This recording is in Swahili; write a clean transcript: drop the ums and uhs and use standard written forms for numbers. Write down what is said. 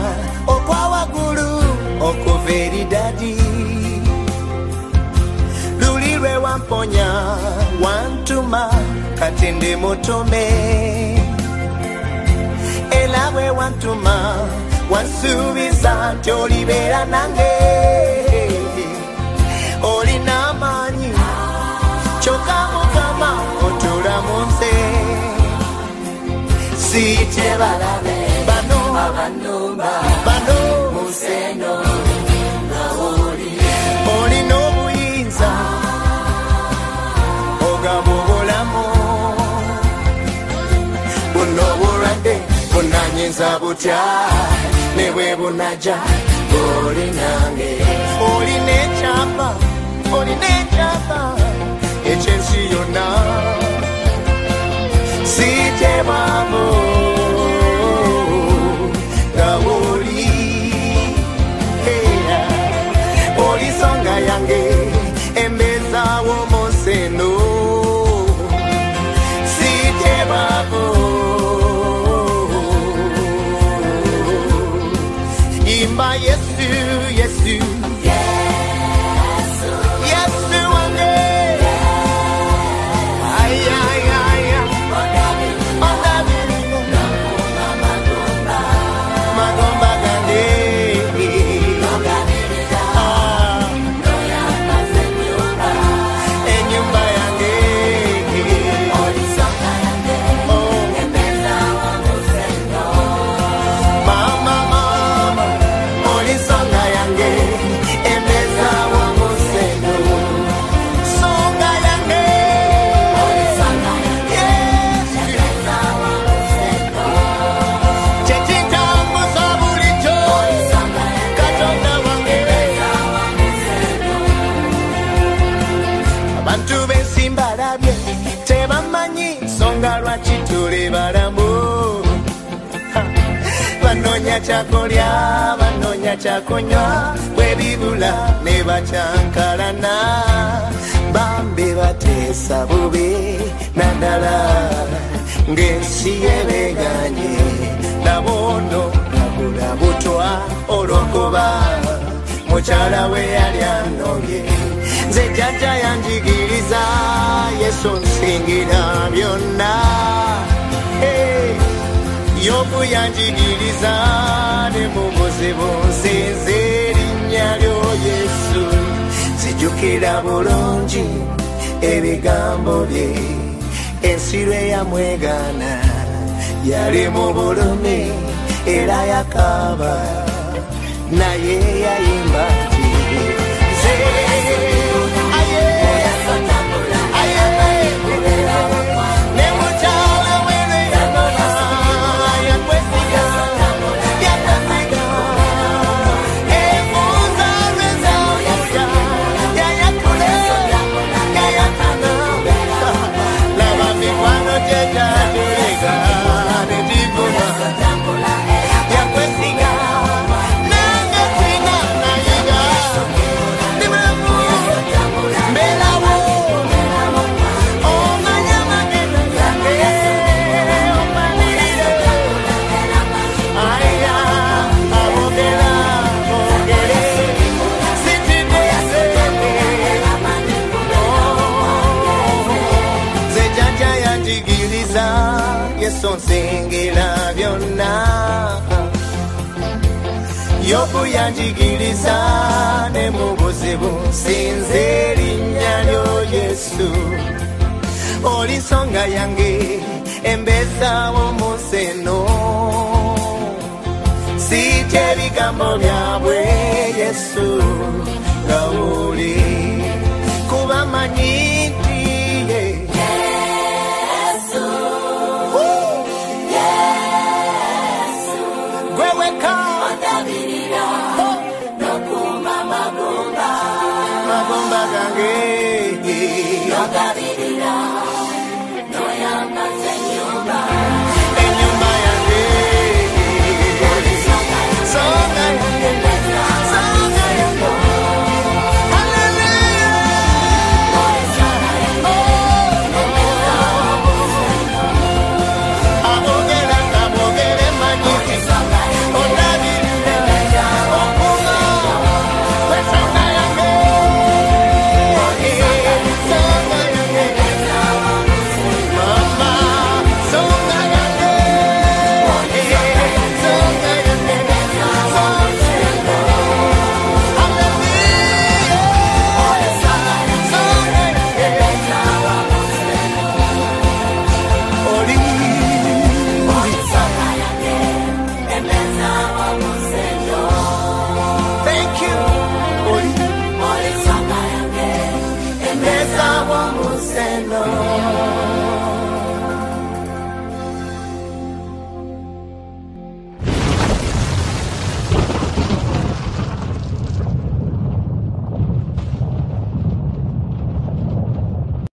okwawa gulu okuveri dadi lulirwe wamponya wantuma katende motome elabwe wantuma wansubiza nti olibera nange olina amanyi kyokka mukama otula munze site balabe bano abanumba bano museno ngawoli olina obuyinza ogaba obulamu buno obulwadde bunanyinza butya ne bwe bunaja oli nange olina ekyapa ekyensi yonna sitebwamo nga oli olisonga yange embezaawo monseno sitebwamo imba Yesu Yesu chakolya banonya chakunywa bwebibula ne bacyankalana bambe bateesa bubi naddala ng'ensi yebeganye nabono nabula butwa olwokuba mukyala we yali anobye nze jjajja yanjigiriza Yesu nsingira byonna Yobu yanjigiriza ne mu buzibu nsinza erinnya lyo Yesu sijjukira bulungi ebigambo bye ensi lwe yamwegaana yali mu bulumi era yakaaba naye yayimba nti nsingila byonna Yobu yanjigiriza ne mu buzibu nsinza erinnya lyo Yesu oli nsonga yange embezaawo museno sitya ebigambo byabwe Yesu nga oli kuba manyi nti Yesu gwe weka